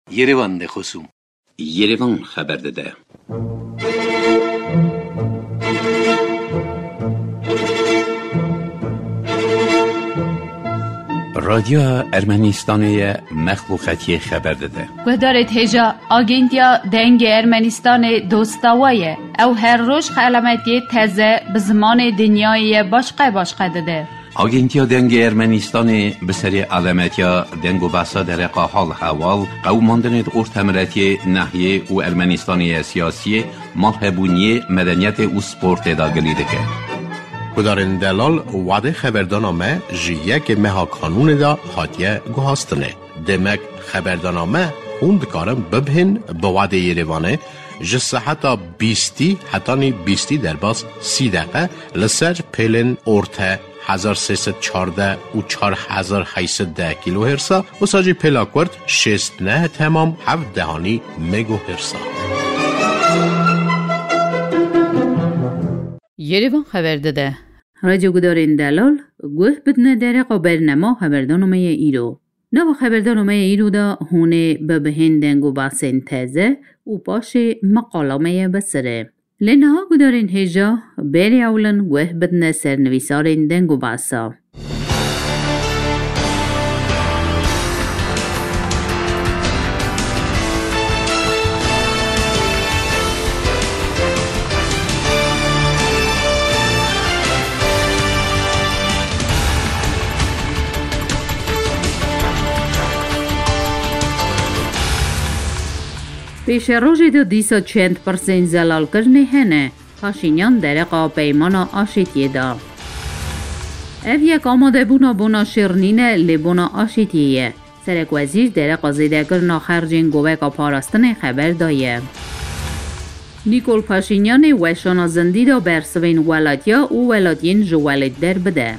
Yerevan de خصوم Yerevan خبر داده. رادیو ارمنستان مخلوقاتی خبر داده. گذارت هجا آگنتیا دنگ ارمنستان دوستاویه او هر روز علامتی تازه به زمان دنیای باشقه داده. آگنتیا دنگ ارمنستان به سری علامتیا دنگ و بحثا در حال حوال قوماندن ارتمرتی ناحیه و ارمنستانی سیاسی مالهبونی مدنیت و سپورت داگلی دکه. کدارن دلال وعده خبردانامه جیه مها قانون دا هاتیه گوهاستنه. دمک خبردانامه خوند کارم ببهن به وعده یریوانه جسه حتی 20 در باز 30 دقیقه لسر پیلن ارته 1314 و 4810 کیلو هرسا و ساجی پلاکورد 69 تمام 7 دهانی مگو هرسا. یریوان خبر داده. رادیو گدارین دلال گوه بدنه در برنامه خبردانامه ایرو. نو خبردانامه ایرو دا هونه به بهندنگ و باسن تازه و باش مقالامه بسره. لنها گدارین هجا بری اولن گوه بدنه سرنویسارین دنگ و باسا. پیش روزی دو 200% زلال کرنه هنه پاشینیان درقا پیمانا آشیتیه دا. او یک آماده بونا شیرنینه لبونا آشیتیه. سرک وزیر درقا زیده کرنا خرجین گوهکا پاراستن خبر دایه. نیکول پاشینیان وشانا زندی دا برسوین ولاتیا و ولاتین جوالت در بده.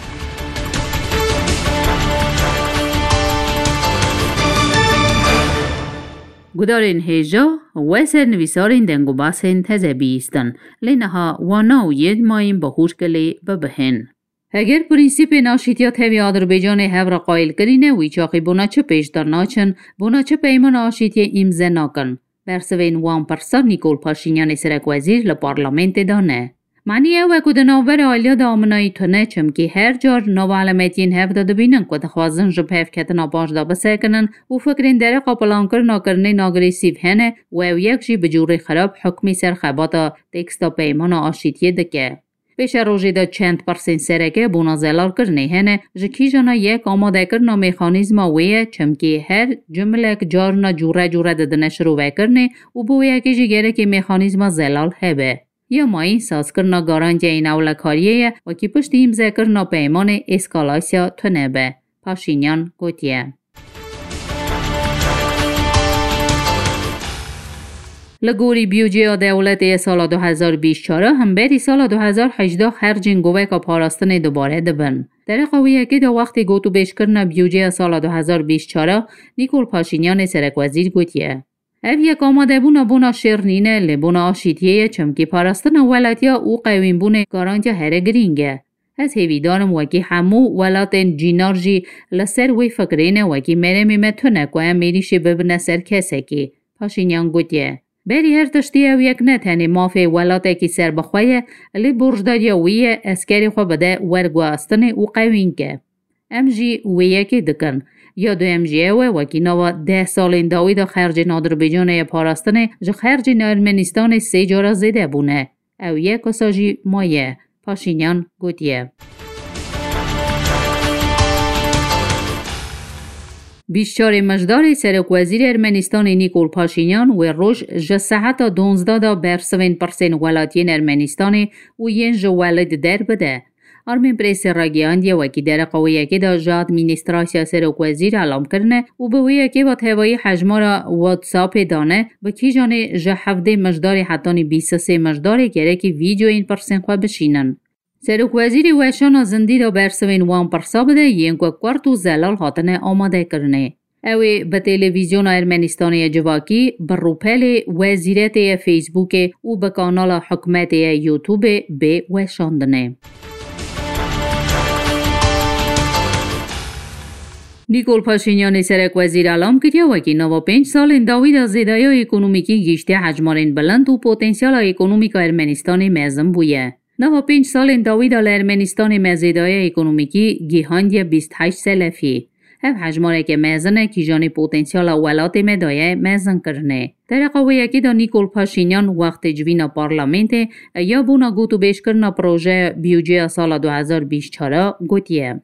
گدارین هجا و سرنویسارین دنگو باسن تزه بیستن لینها وانا و ید مایم بخوش کلی ببهن. اگر پرینسیپ ناشیتیا تیوی آذربایجان هفر قایل کرینه وی چاقی بونا چه پیش در ناچن بونا چه پیمان آشیتیا امزه ناکن. برسوین وان پرسا نیکول پاشینیان سرک وزیر لپارلامنت دانه. معنی اوه که دناور آلیا دا آمنایی تونه چمکی هر جار نو علامتین هف داده بینن که دخوازن جپیف کتنا باش دا بسه کنن و فکرین داره قابلان کرنه ناگریسیو هنه و او یک جی بجوری خراب حکمی سر خباتا تکستا پیمان آشیتیه دکه. پیش روژی دا 100% سرکه بونا زلال کرنه هنه جکی جانا یک آماده کرنا میخانیزم ویه چمکی هر جملک جارنا جوره دادنه شروع کرنه و بو یکی جی گره که میخانیزم زلال هبه. یا مایی ساز کرنا گارانتی این اولکاریه و کی پشت امضا کرنا پیمان اسکالاسیا تونه به. پاشینیان گوتیه. لگوری بیوجه دولت سال 2024 هم بری سال 2018 خرجین گوه که پاراستن دوباره دبن. در قویه که دا وقتی گوتو بیش کرنا بیوجه سال 2024 نیکول پاشینیان سرک وزیر گوتیه. او یک آماده بونا شیرنینه لبونا آشیتیه چمکی پاراستن ولاتیا او قوین بونه گارانتیا هره گرینگه. از هیویدانم وکی همو ولاتن جینارجی لسر وی فکرینه وکی مرمی متونه که میریشی ببنه سر کسه کی. پاشینیان گوتیه. بری هر تشتی او یک نتنی مافی ولاته کی سر بخواه لی برجداری ویه اسکری خو بده ورگواستن او قوین که. امجی ویه که دکن. یا دو امجیه و وکی نوا 10 سال داوی دا خرج آذربایجان پاراستنه جا خرج ارمنستان 3 جارا زیده بونه. او یک کساجی مایه. پاشینیان گوتیه. بیشتر مجدار سرک وزیر ارمنستان نیکول پاشینیان و روش جسحت 12 دا برسوین پرسین ولاتین ارمنستان و ین جوالد در بده. آرمین پریس راگیاندیه وکی در قویه که دا جاد مینیستراسیا سرک وزیر علام کرنه و بویه که با تهوایی حجمارا واتساپ دانه و کی جانه جه هفته مجداری حتانی 23 مجداری گره که ویدیو این پرسین خواه بشینن. سرک وزیر وشان زندی دا برسوین وان پرسا بده ین که کورتو زلال حاتنه آماده کرنه. اوی به تلویزیون ارمنستانی جواکی بر روپل وزیرت فیسبوک و به کانال حکمت یوتیوب به وشاندنه. نیکول پاشینیان سرک وزیر اعلام کرد وکی 95 سال داوید زیدای اکونومیکی گیشته حجمارین بلند و پتانسیال اکونومیک ارمنستان مزم بویه. 95 سال داوید ارمنستان مزیدای اکونومیکی گیهاندی 28 سلفی. هف حجماره که مزنه کی جانی پتانسیال ولات مدایه مزن کرنه. در قوه یکی دا نیکول پاشینیان وقت جوینا پارلمنت یا بونا گوتو بیش کرنا پروژه بیوجه سال 2024 گوتیه.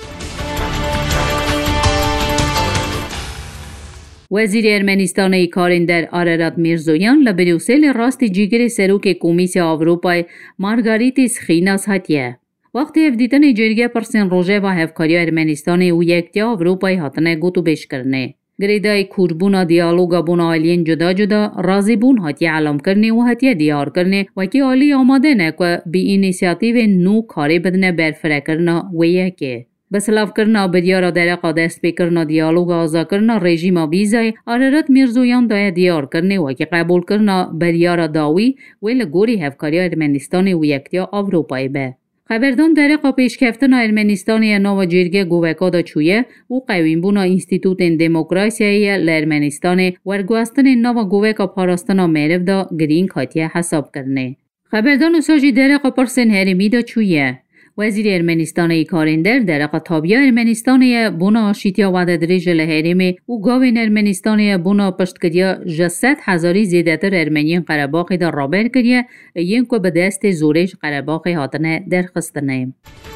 وزیر ارمنستان کارندر آرارات میرزویان لبروسل راست جیگر سروک کمیسیون اروپای مارگاریتیس خیناس هاتیه. وقتی افدیتن جرگه پرسن روژه و هفکاری ارمنستان و یکتیا اروپای هاتنه گوتو بیش کرنه. گریدای کوربونا دیالوگا بونا آلین جدا جدا رازی بون هاتی علم کرنه و هاتی دیار کرنه و کی آلی آماده نه که بی اینیسیاتیو نو کاری بدنه برفره کرنه و یکه. بسلاف کرنا بدیارا در قادست بکرنا دیالوگ آزا کرنا رژیم ویزای آرارات میرزویان دای دیار کرنه و که قبول کرنا بدیارا داوی و لگوری هفکاری ارمنستان و یکتیا اروپای به. خبردان در پیش کفتن ارمنستان نو جرگه گووکا دا چویه و قویم بونا انستیتوت دموکراسیای لارمنستان ورگواستن نو گووکا پاراستنا میرف دا گرین کاتیه حساب کرنه. خبردان ساجی در پرسن هرمی دا چویه. وزیر ارمنستان کارندر در تابیا ارمنستان بونا آشیتیا وعده دریج لهرمی و گاوین ارمنستان بونا پشتکریا 600,000 زیادتر ارمنیان قرباقی در رابر کریه این که به دست زورش قرباقی هاتنه در خستنه.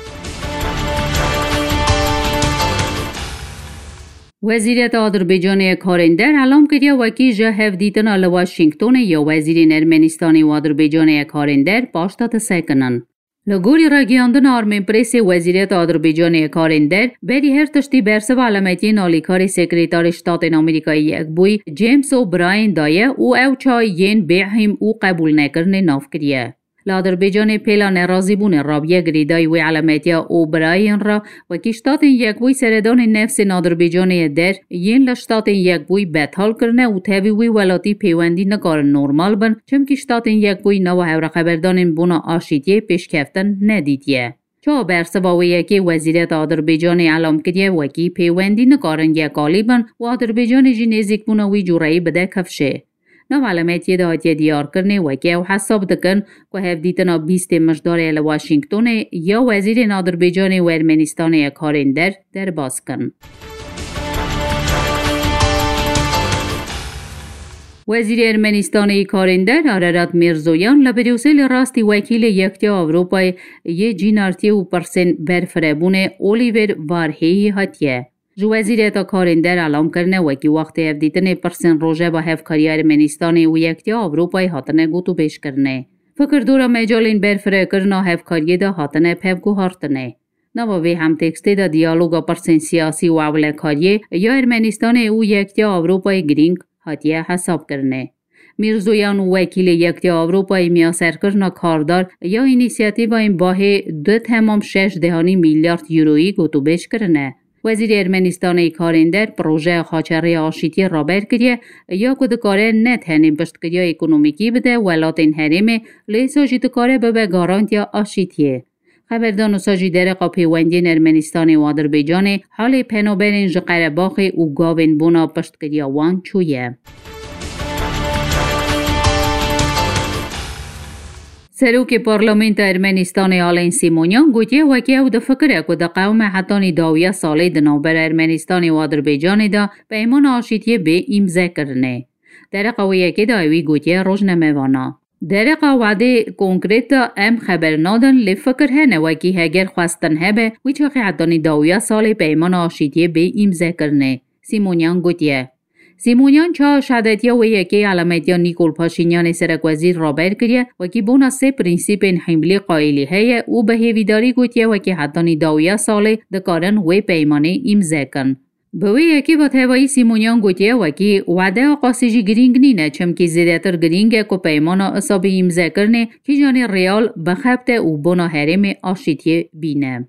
وزیریت آذربایجان کارندر اعلام کرده وکی جهف دیتن آل واشنگتن یا وزیر ارمنستان و آذربایجان کارندر پاشتات سکنن. لگوری راگیاندن آرمین پریس وزیریت آذربایجان کارندر بری هر تشتی برسه و علامتی نالیکاری سکریتار شتات امریکایی یک بوی جیمز اوبراین دایه او چای ین بیعهم او قبول نکرن ناف کریه. لآذربایجان پیلا نرازی بون رابیه گریدای و علامتی اوبراین را و که شتات یک بوی سردان نفس آذربایجان در ین لشتات یک بوی بطال کرنه و تابی وی ولاتی پیوندی نکار نورمال بن چم که شتات یک بوی نو هور خبردان بونا آشیتیه پیش کفتن ندیدیه. چا برسه با یکی وزیریت آذربایجان اعلام کردیه و که پیوندی نکارن یک غالبن و آذربایجان جی نزدیک بونا وی جورایی بده کفشه. نو علامتی دهاتی دیار کرنه و که او حساب دکن که هفدیتنا 20 مجدار ال واشنگتن یا وزیر آذربایجان و ارمنستان کارندر در باز کن. وزیر ارمنستان کارندر آرارات میرزویان لبروسل راستی وکیل یکتیا اروپای یه جینارتی و پرسن برفربون اولیور وارهی هاتیه. جو وزیر تا کارندر اعلام کرنه و که وقت افدیتن پرسن روژه با هفکاری ارمنستان و یکتیا اروپای هاتنه گوتو بیش کرنه. فکر دورا میجالین برفره کرنا هفکاری دا هاتنه پفگو هارتنه. نواوی هم تکسته دا دیالوگا پرسن سیاسی و اولکاری یا ارمنستان و یکتیا اروپای گرینگ هاتیه حساب کرنه. میرزویان و وکیل یکتیا اروپای میاسر کرنا کاردار یا اینیسیاتیو این باه 2.6 میلیارد یورویی گوتو بیش کرنه. وزیر ارمنستان کارندر پروژه خاچری آشیتی رابر کریه یا که دکاره نه تنیم پشتکریا اکونومیکی بده ولاتین هرمه لیساجی دکاره به گارانتیا آشیتیه. خبردان و ساجی در قاپی وندین ارمنستان و آذربایجان حال پنوبرین جقر باخی و گاوین بونا پشتکریا وان چویه. سروک پارلمنت ارمنستان آلین سیمونیان گوتیه وکی او ده فکره که ده قوم حتانی داویه سالی ده نوبر ارمنستان و آذربایجان ده به ایمان آشیتیه به امضا کرنه. در قویه که داوی گوتیه روزنامه‌وانا. در قواعد کنکریت ام خبر نادن لفکر هنه وکی هگر خواستن هبه ویچه حتانی داویه سالی به ایمان آشیتیه به امضا کرنه. سیمونیان گوتیه. سیمونیان چا شهادتیا و یکی علامتیا نیکول پاشینیان سرک وزیر رابر کریه و کی بونا سه پرینسیپ حملی قائلی هیه او به هیویداری گوتیه و کی حتانی داویه ساله دکارن و پیمانه امضا کن. به وی یکی و تهوایی سیمونیان گوتیه و کی وعده آقاسیجی گرینگ نینه چم کی زیادتر گرینگه که پیمانه اصابی امضا کرنه کی جانی ریال بخبته او بونا هرم آشیتیه بینه.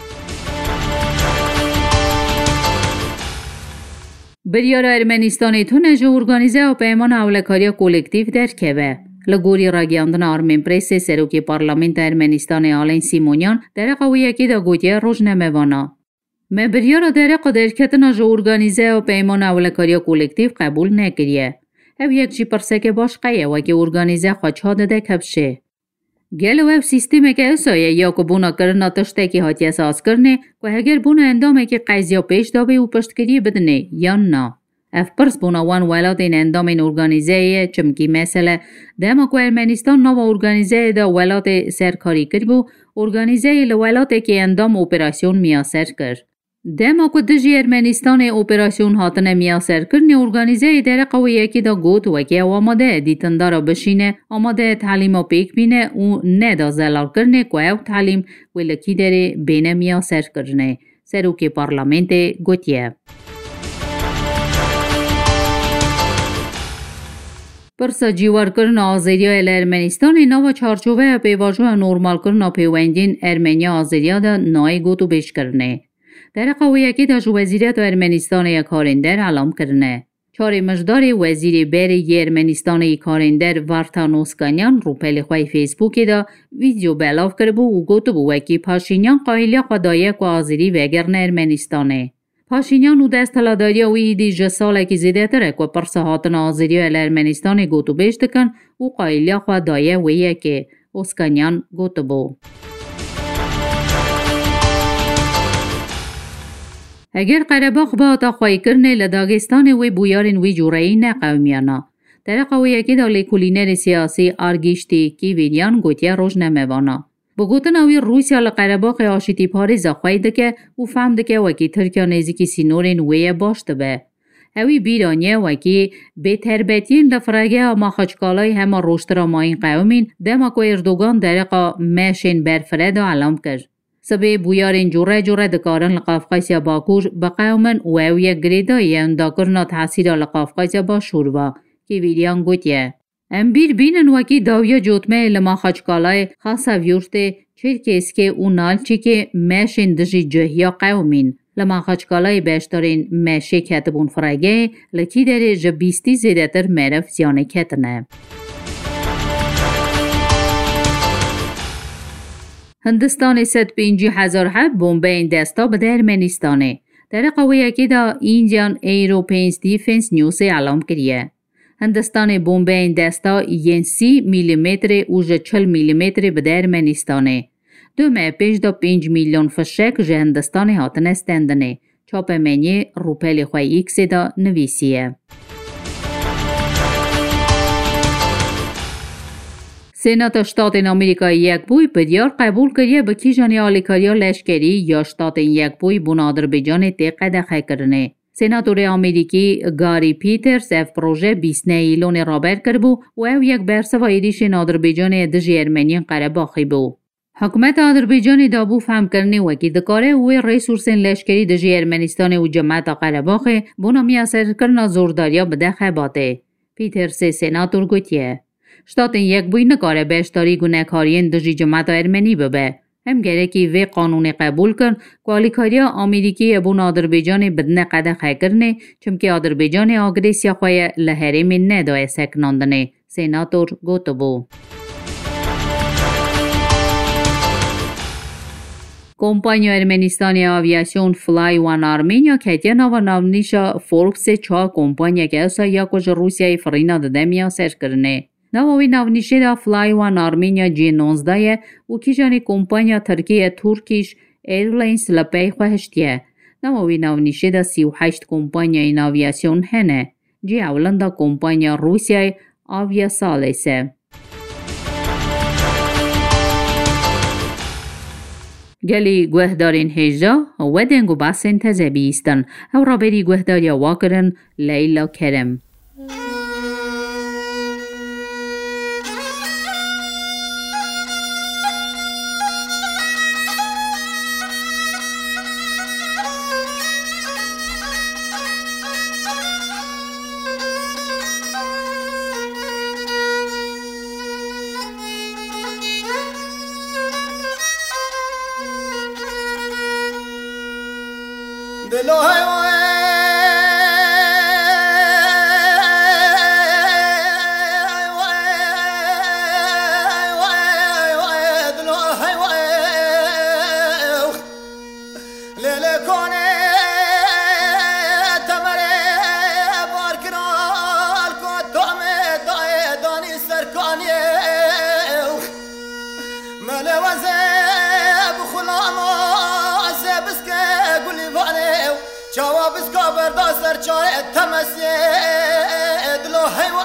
بریار ارمنستان تونج ارگانیزه و پیمان اولکاری کولکتیو در کبه. لگوری راگیاندن آرمین پریس سروکی پارلمنت ارمنستان آلین سیمونیان در قویه که دا گوتیه روزنامه‌وانا. مبریارا در قدرکتنا جو ارگانیزه و پیمان اولکاریا کولکتیو قبول نکریه. او یک جی پرسه که باش قیه و که ارگانیزه خوچها داده کبشه. گلو او سیستیمه که اسایه یا که بونا کرنا تشته که حتی اساس کرنه که اگر بونا اندامه که قیزیا پیش دابه و پشتگیری بدنه یا نه. اف پرس بونا وان ولاد این اندام این ارگانیزه چمکی مثلا دما که ارمنستان نو ارگانیزه دا ولاد سرکاری کرد بو ارگانیزه لولاده که اندام اپراسیون میاسر کرد. دما که دجی ارمنستان اپراسیون هاتنه میاسر کرنه ارگانیزه در قویه که دا گوت و که آماده دیتندارا بشینه آماده تعلیم و پیک بینه و ندا زلال کرنه که او تعلیم ولکی داره بینه میاسر کرنه. سروک پارلمنت گوتیه. پرسا جیوار کرن آزریا ال ارمنستان نو چارچوبه پیواجو نورمال کرن پیوندین ارمنیا آزریا دا نای گوتو بیش کرنه. در قویه که دا وزیریت ارمنستان یک کارندر علام کرنه. چار مجدار وزیر بری ارمنستان کارندر وارتانوسکانیان رو پلی خواه فیسبوکی دا ویدیو بلاف کربو و گوتو بو وکی پاشینیان قایلیا خدایه که آزری وگرن ارمنستانه. پاشینیان و دست تلاداریا و ایدی جساله که زیده تره که پرسهاتن آزریا ال ارمنستان گوتو بیشت کن و قایلیا خدایه ویه که اسکانیان گوتو بو. اگر قرباق با تا خواهی کرنه لداگستان وی بویارن وی جورایی نه قومیانا. در قویه که دالی کولینر سیاسی آرگیشتی کی ویریان گوتیا روش نمیوانا. بگوتن اوی روسیا لقرباق آشتی پاریز خواهی دکه و فهم دکه وکی ترکیا نیزی سینورین وی باشت به. اوی بیرانیه وکی به تربیتین لفرگه ما خچکالای همه روشترا ماین قومین دما که اردوگان درقا مشین برفرد و علام کرد. سبه بویارین جوره دکارن لقافقایسیا باکور بقومن و اوی گریدایی انداکرنا تحصیل لقافقایسیا با شوروا که ویلیان گوتیه. ام بیر بینن وکی داویا جوتمه لما خچکالای خاصا ویورته چرکه اسکه او نالچی که مشین دجی جهیا قومین. لما خچکالای بیشترین مشی کتبون فرگه لکی در جبیستی زیده تر مرف زیانه کتنه. هندستان 150,000 بمب این دستا به ارمنستانه. در قویه که دا ایندیان ایروپینز دیفنس نیوز اعلام کریه. هندستان بمب این دستا 30 میلیمتر و 40 میلیمتر به ارمنستانه. دو ماه پیش دا 5 میلیون فشک جه هندستان هاتن استندنه. چاپ منی روپل خواه ایکس دا نویسیه. سنات شتات امریکایی یک بوی بدیار قبول کریه به کیجانی آلیکاریا لشکری یا شتات یک بوی بنادر بیجان تیقه دخه کرنه. سناتور امریکی گاری پیترز اف پروژه 20 ایلون رابر کربو و او یک برسه و ایریش آذربایجان دژی ارمنی قره‌باخی بو. حکومت آذربایجان دابو فهم کرنه و کی دکاره و ریسورسن لشکری دژی ارمنستان و جماعت قره‌باخ بونامی اثر کرنا زورداریا به دخه باته. پیترز سناتور گوتیه شتات یک بوی نکاره بیشتری گناهکارین دژی جماعت ارمنی ببه. هم گره که وی قانون قبول کن که آلیکاریا امریکی ابون آذربایجان بدن قده خی کرنه چمکه آذربایجان آگریسیا خواه لحرم ندای سکناندنه. سناتور گوتو بو. کمپانی ارمنستانی آویاسیون فلای وان آرمینیا که نو نونیشا فوربس چا کمپانی که اصلا یا کج روسیای فرینا ددمیا سر کرنه. نووی نونیشه دا فلای وان آرمینیا G19 و کیجانی کمپانیا ترکیه تورکیش ایرلاینز لپی خواهشتیه. نووی نونیشه دا 38 کمپانیا این آویاسیون هنه. جی اولن دا کمپانیا روسیای آویاسالیسه. گلی گوهدارین هجا و دنگو باسن تزبیستن او را بری گوهداریا واکرن لیلا کرم. Lele kone جواب اسكابر دا سرچاره تمسی دلو هیو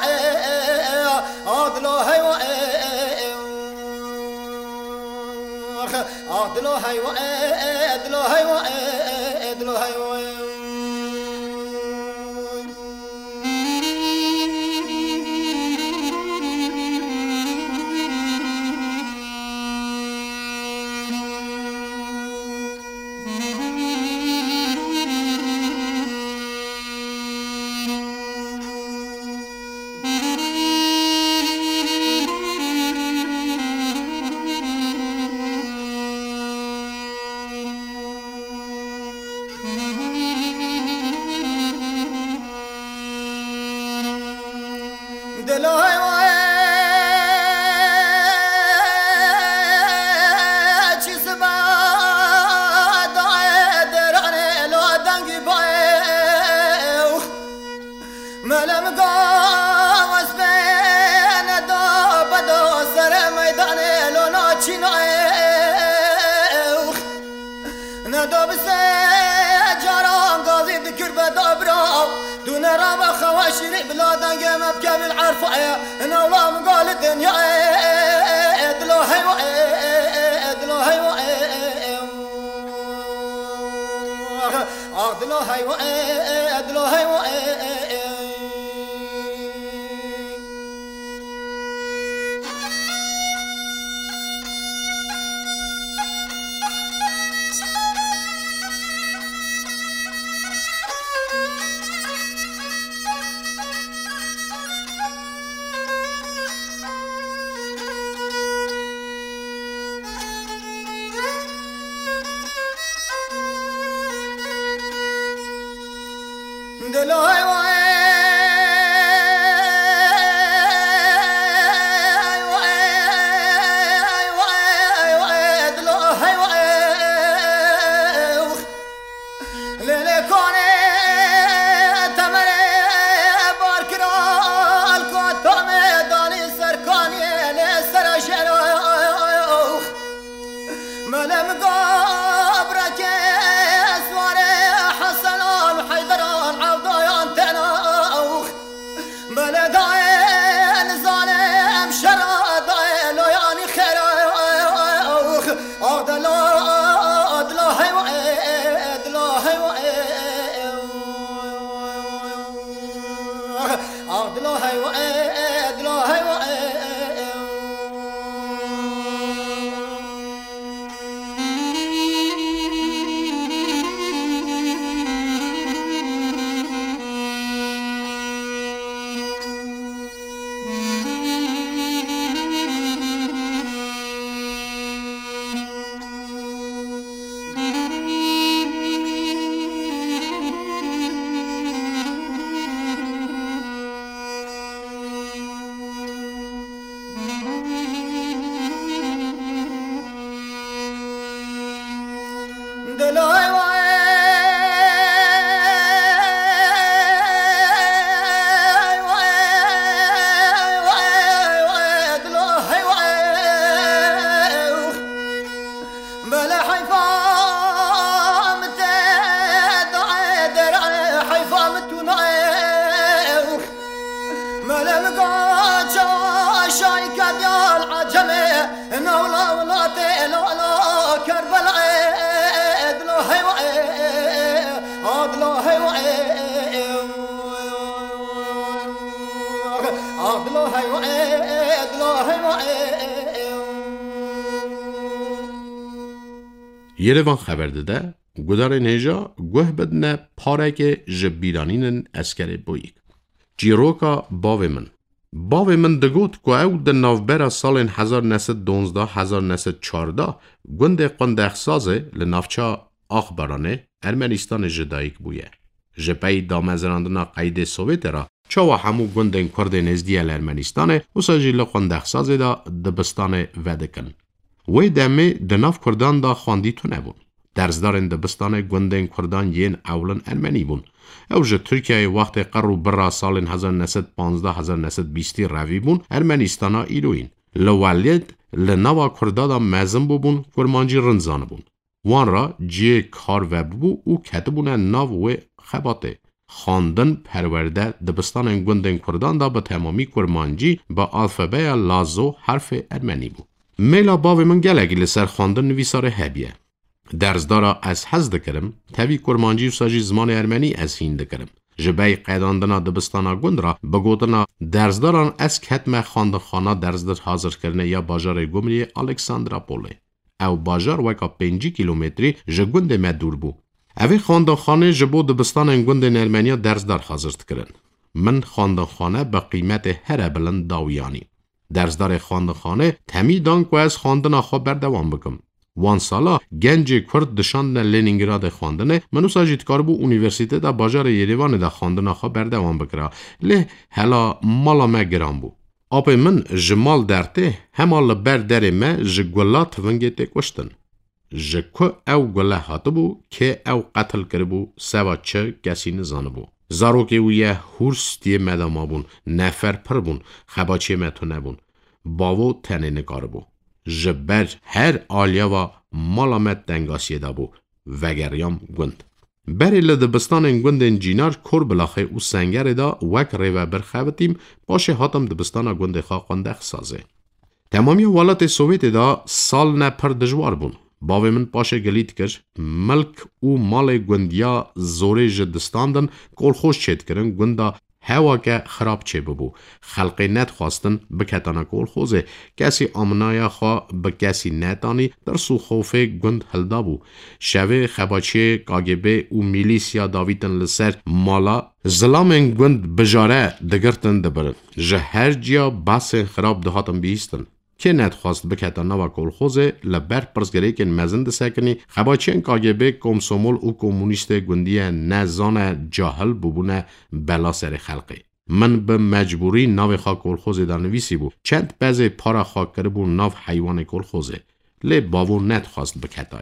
دلو هیو دلو هیو دلو هیو دلو هیو خواشري بلادن قام بكامل عرفه انا والله مقال الدنيا ادلو هيو ادلو هيو ادلو هيو ادلو هيو Yerevan xəbərdə Gudarên hêja guh bidine parekê ji bîranînên eskerê boyîk. Çîroka bavê min. Bavê min digot ku ew di navbera salên 1912-1914 gundê Qundexsazê li navça Axbaranê Ermenistanê ji dayîk bûye. Ji pey damezrandina qeydê Sovyetê re çawa hemû gundên Kurdê nêzdî li Ermenistanê wisa jî li Qundexsazê de dibistanê vedikin. Wê demê di nav Kurdan da xwandî tune bûn. Derzdarên dibistanê gundên Kurdan yên ewlin Ermenî bûn. Ew ji Tirkiyeyê wextê qeṛ û bira salên 1915-1920 revî bûn Ermenîstana îroyîn. Li Welêt li nava Kurda da mezin bûbûn Kurmancî rind zanibûn. وان را جی کار و بو او کتبونه ناو و خباته. خواندن پرورده دبستان گوندن کردان دا به تمامی کرمانجی با الفبای لازو حرف ارمنی بو. میلا باوی من گلگی لسر خواندن نویسار هبیه. درزدارا از حز دکرم، تاوی کرمانجی و ساجی زمان ارمنی از هین دکرم. جبای قیداندنا دبستانا گوند را بگوتنا درزداران از کتم خواندخانه درزدر حاضر کرنه یا باجار گمری الکساندرا پوله. او باجار وکا 5 کیلومتری جگوند مدور بو. اوی خواندخانه جبو دبستان گوند ارمنیا درزدار حاضر کرن. من خواندخانه با قیمت هر بلند داویانی. درزدار خواندخانه تمیدان که از خواندن خبر دوام بکم. وان سالا گنج کرد دشاندن لنینگراد خواندنه منو ساجید کار بو اونیورسیته دا باجار یریوان دا خواندن خبر دوام بکرا. له هلا مالا ما گرام بو. آپ من جمال درته همال بر در ما جگولات ونگه تکوشتن. جکو او گله هاتو بو که او قتل کربو سوا چه کسی نزانه بو. زاروکه ویه هورستی مداما بون، نفر پر بون، خباچه متو نبون. باو تنه نگار بو. جبر هر آلیا و مالامت دنگاسیه دا بو وگریام گوند. بری لدبستان گوند انجینار کور بلاخه او سنگر دا وک ریوه برخوتیم باشه هاتم دبستان گوند خاقانده خسازه. تمامی ولات سوویت دا سال نه پر دجوار بون. باوی من پاشه گلید کش ملک او مال گوندیا زوره جدستاندن کل خوش چید کرن گوندا هوا که خراب چه ببو خلقی نت خواستن بکتانا کل خوزه کسی آمنایا خواه به کسی نتانی در سو خوفه گوند هلدا بو شوه خباچه کاگبه او میلیسیا داویتن لسر مالا ظلام گوند بجاره دگرتن دبرن جهر جیا بس خراب دهاتن بیستن که نتخواست بکتانا و کل خوزه لبر پرسگره که مزند سکنی خباچین کاگبه کمسومول و کمونیست گوندی نزان جاهل ببونه بلا سر خلقی. من به مجبوری ناو خواه کل خوزه در نویسی بو. چند بزه پارا خواه کربو ناو حیوان کل خوزه. لی باو نتخواست بکتای.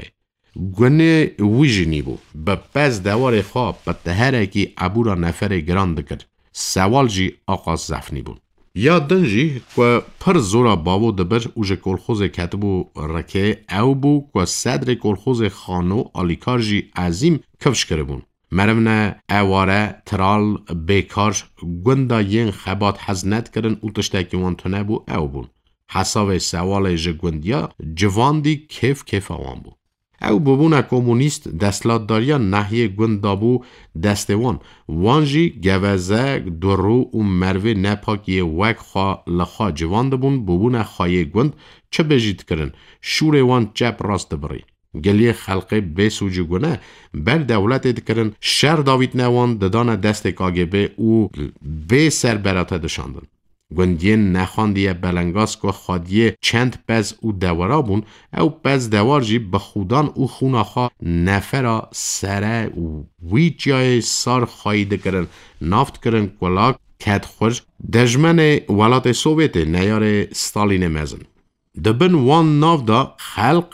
گونه ویجنی بو. به پس دوار خواه به تهره عبورا نفر گراند کرد. سوال جی آقا زفنی بون. یا دنجی که پر زورا باو دبر اوژه کلخوز کتبو رکه او بو که صدر کلخوز خانو آلیکار جی عظیم کفش کربون. مرمنه اواره ترال بیکار گوندا ین خبات حزنت کرن او تشتاکی وانتونه بو او بون. حساب سوال جه گوندیا جواندی کیف آوان بو. او ببونه کمونیست دستلاتداریا نحیه گوندابو دستوان وانجی گوزه درو و مروه نپاکی وک خواه لخواه جوان دبون ببونه خواهی گوند چه بجید کرن شور وان چپ راست بری گلیه خلقه بسوجی گونه بر دولت دکرن شر داوید نوان ددان دست کاگبه او به سر براته دشاندن گوندین نخواندیه بلنگاس که خادیه چند پز او دورا بون او پز دوار جی بخودان او خوناخا نفرا سره وی جای سار خواهیده کرن نافت کرن کلاک کت خورج دجمن ولات سوویت نیار ستالین مزن دبن وان ناف دا خلق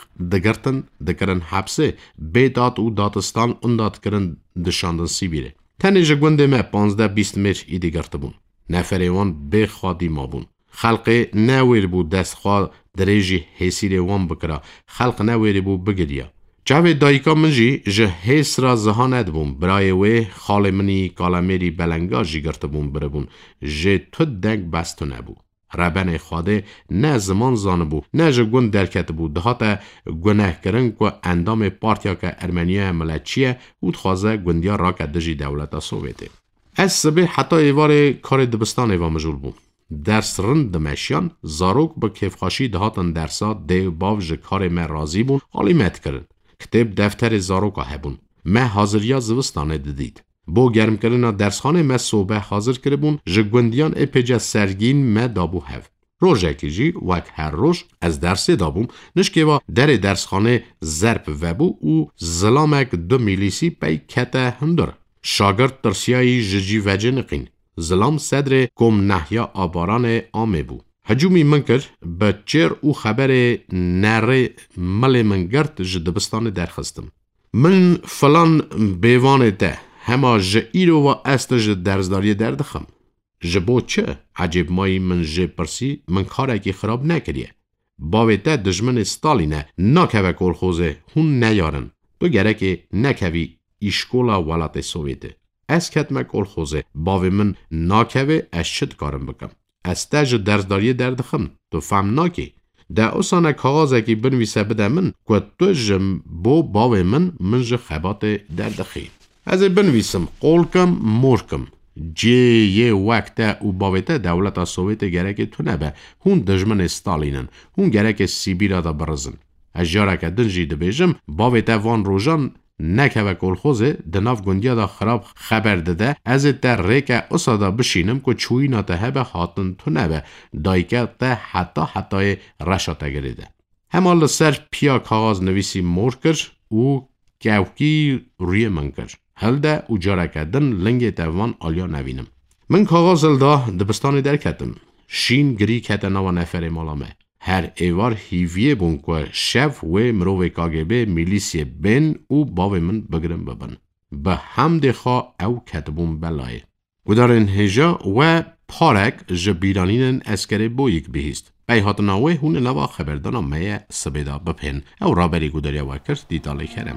دگرتن حبسه بیدات او داتستان انداد کرن دشاندن سیبیره تنی جگونده ما 15-20 متر ایدی گرته بون نفریوان به خادی ما بون خلق نویر بو دست خواه دریجی حیسیر وان بکرا خلق نویر بو بگریا جاوی دایکا منجی جه حیس را زهاند بون برای وی خال منی کالمیری بلنگا جی گرته بون بره بون جه تو دنگ بستو نبو ربن خواده نه زمان زانه بو نه جه گون درکت بو دهاتا گناه کرن که اندام پارتیا که ارمنیه ملچیه او خوازه گوندیا را که دجی دولتا سوویته از سبه حتی ایوار کار دبستان ایوار مجول بون. درس رند دمشیان زاروک با کیفخاشی دهاتن درسا دیو باوش کار من رازی بون حالی مت کرن. کتاب دفتر زاروکا هبون. من حاضریا زوستانه دید. با گرم کردن درسخانه من صوبه حاضر کرده بون جگوندیان اپیجا سرگین من دابو هف. روژه جی وک هر روش از درسی دابون نشکه و در درسخانه زرپ وبو او زلامک 2 میلیسی پی کته هندر. شاگرد ترسیایی ججی وجه نقین. زلام صدر کم نحیا آباران آمه بو. هجومی من کرد به چیر او خبر نره مل من گرد جدبستان درخستم. من فلان بیوانه ده همه جئیرو و است جد درزداری دردخم. جبو چه؟ عجب مایی من جه پرسی من کاره که خراب نکریه. باویتا دجمن ستالینه ناکوه کلخوزه هون نیارن تو گرکه نکوی ایشکولا ولات سوویته از کتمه کلخوزه باوی من ناکوه از چد کارم بکم از تاج درزداری دردخم تو فهم ناکی ده اصانه کاغازه که بنویسه بده من که تو جم بو باوی من جه خبات دردخی از بنویسم قولکم مورکم جه یه وقت او باویتا دولت سوویت گرک تو نبه هون دجمن ستالینن هون گرک سیبیرا دا برزن از جاره که دنجی دبیجم باویتا وان روژان نکوه کلخوزه دناف گندیا دا خراب خبر داده از در ریکه اصادا بشینم که چوی ناته به حاتن تو نبه دایکه ده حتی رشاته گریده همال سر پیا کاغاز نویسی مور کر او گوکی روی من کر هلده او جاره کدن لنگ توان آلیا نوینم من کاغاز الدا دبستانی در کتم شین گری کت نوا نفر مالامه هر ایوار هیویه بون که شف و مروه کاگبه میلیسی بین او باوی من بگرم ببن به همد خواه او کتبون بلای و در این هجا و پارک جبیرانین اسکری بویک بهیست بای هاتناوه هون نوا خبردانا میا سبیدا بپین او رابری گودریا وکر دیتالی کرم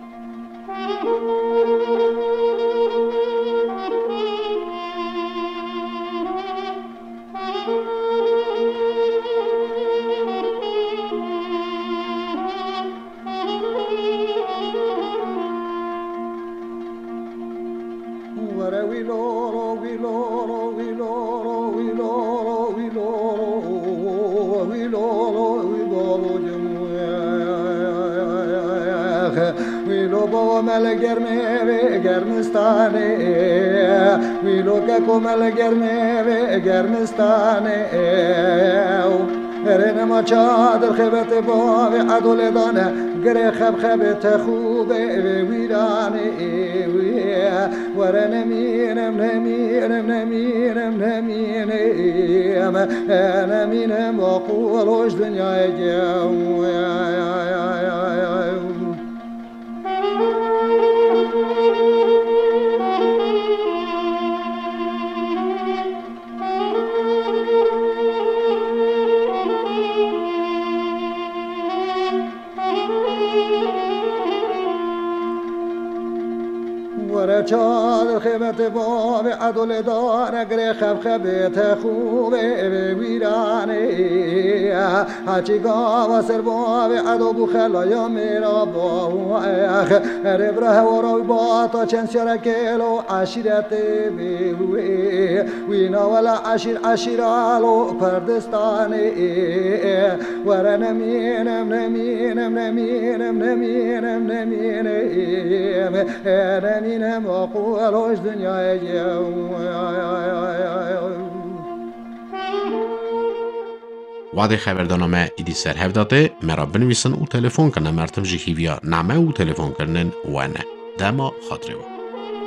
مل گرمه گرمستانه ویلو که کمل گرمه گرمستانه رن ما چادر خبت باوی عدل دانه گره خبت خوبه ویرانه ورن نمینم و قولوش دنیای جو چادر خیمت باب عدل دار گره خبت خوبه ویرانه هچی گاوا سر باب عدو بخلایا میرا با ربره و روی با تا چند شرکلو عشیرت بیوی وینا ولا عشیرالو پردستانه ور نمینم و قولوش دنیای جو وعده خبردانامه ایدی سر هفداته مرا بنویسن او تلفن کنه مرتم جهیویا نامه او تلفن کرنن و نه دما خاطره و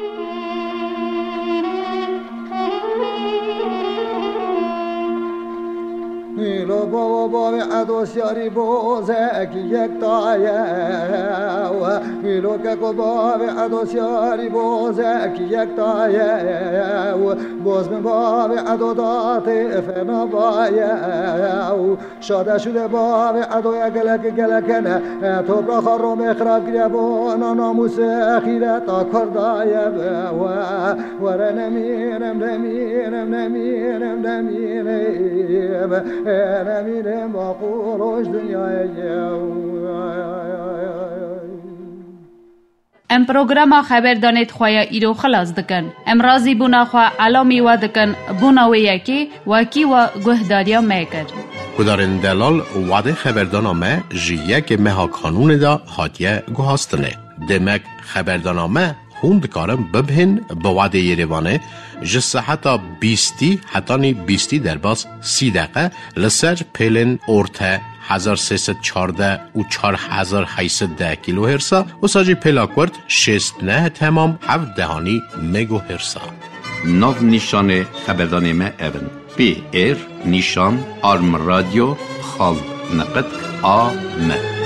ویلو بابا عدوسیاری بوزه که یک تایه ویلو که بابا عدوسیاری بوزه که یک تایه باز من بابا عدو داته فنا بایه شاده شده بابا عدو گلکنه تو برا رو مخراب گریبانا ناموس اخیره تا کردایه ور نمینم با قروش دنیای ام پروگرام خبر دانید خواه ایرو خلاص دکن ام رازی بونا خواه علامی و دکن بونا و یکی وکی و گهداریا میکر کدارن دلال وعده خبردانامه جیه که مها کانون دا حاتیه گوهاستنه دمک خبردانامه خوند کارم ببهن با وعده یریوانه جسه حتی 20 در باز 30 دقیقه لسر پیلن ارته 1314 و 4810 کیلو هرسا و ساجی پیلاکورد 69 تمام 7 دهانی مگو هرسا ناو نیشان خبردانامه اون پی ایر نیشان آرم رادیو خال نقد آ م